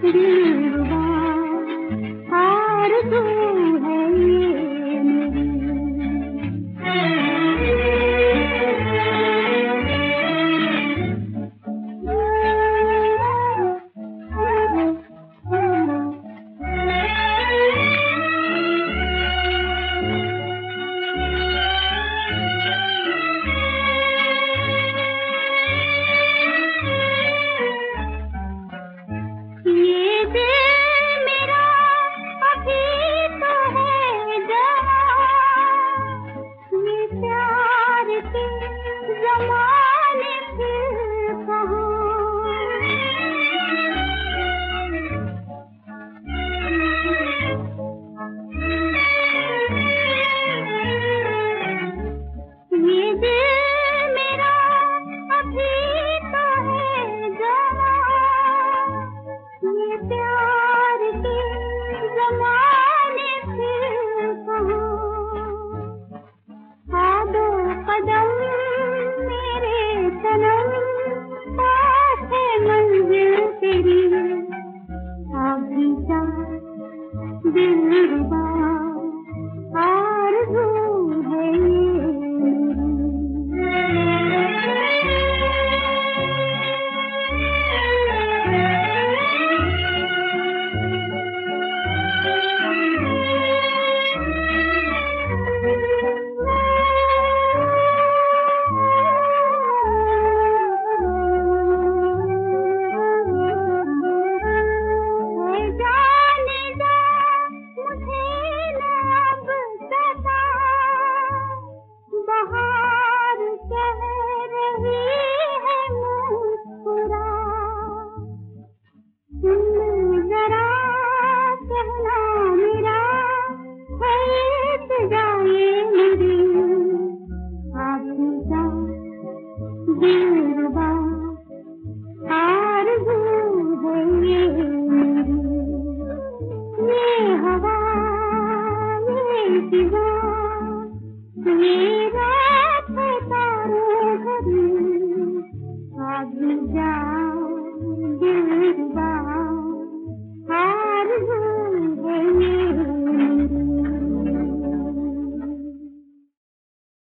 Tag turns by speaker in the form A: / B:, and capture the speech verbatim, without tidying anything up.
A: दिलरुबा आरज़ू है ये मेरी। ये दिल मेरा अभी तो है जवां, ये प्यार के ज़माने फिर कहाँ। ये दिल मेरा अभी तो है जवां, ये प्यार के ज़माने फिर कहाँ। आ दो कदम मेरे सनम, पास है मंजिल तेरी। आ भी जा दिलरुबा आरज़ू है ये जाने जा मुझे न अब सता, बहार कह रही है मुस्कुरा। सुन जरा कहना मेरा है इल्तिजा ये मेरी। आप जा दिलरुबा।